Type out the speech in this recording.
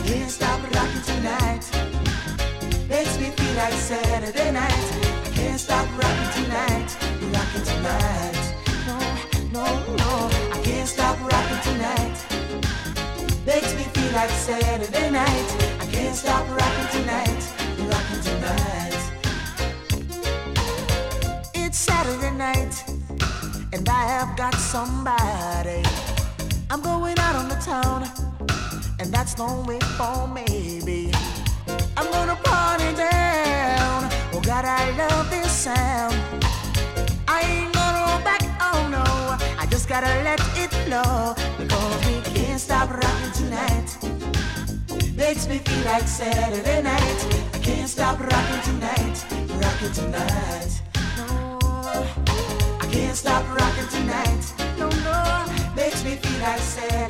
can't stop rocking tonight. Makes me feel like Saturday night. I can't stop rocking tonight. Rocking tonight. No, no, no. I can't stop rocking tonight. Makes me feel like Saturday night. I can't stop rocking tonight. Rocking tonight. It's Saturday night, and I have got somebody. I'm going out on the town, and that's no way for me, baby. I'm gonna party down. Oh God, I love this sound. I ain't gonna go back, oh no. I just gotta let it flow, because we can't stop rocking tonight. Makes me feel like Saturday night. I can't stop rocking tonight. Rocking tonight. No, I can't stop rocking tonight. No, no. Makes me feel like Saturday.